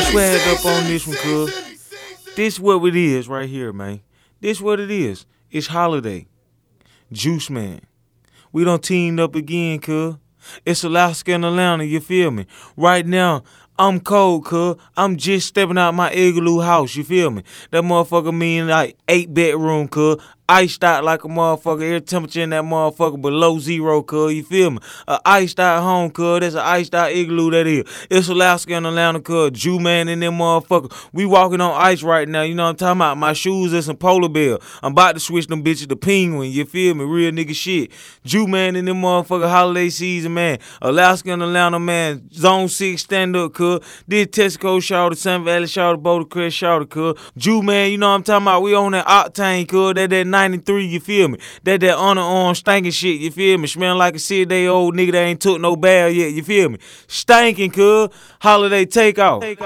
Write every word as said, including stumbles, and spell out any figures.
swag up on this one, cuz. This what it is right here, man. This what it is. It's holiday. Juice Man. We done teamed up again, cuz. It's Alaska and Atlanta, you feel me? Right now, I'm cold, cuz. I'm just stepping out my igloo house, you feel me? That motherfucker mean like eight bedroom, cuz. Iced out like a motherfucker. Air temperature in that motherfucker below zero, cuz. You feel me? A iced out home, cuz. That's an iced out igloo, that is. It's Alaska and Atlanta, cuz. Jew Man and them motherfucker. We walking on ice right now. You know what I'm talking about? My shoes is some polar bear. I'm about to switch them bitches to penguin. You feel me? Real nigga shit. Jew Man and them motherfucker holiday season, man. Alaska and Atlanta, man. Zone six stand up, cuz. This Tesco shout, Sun Valley shout, Boulder Crest shout, cuz. Jew Man, you know what I'm talking about? We on that octane, cuz. That that ninety-three, you feel me? That that underarm stinking shit, you feel me? Smelling like a six day old nigga that ain't took no bath yet, you feel me? Stinking, cuz. Holiday takeoff.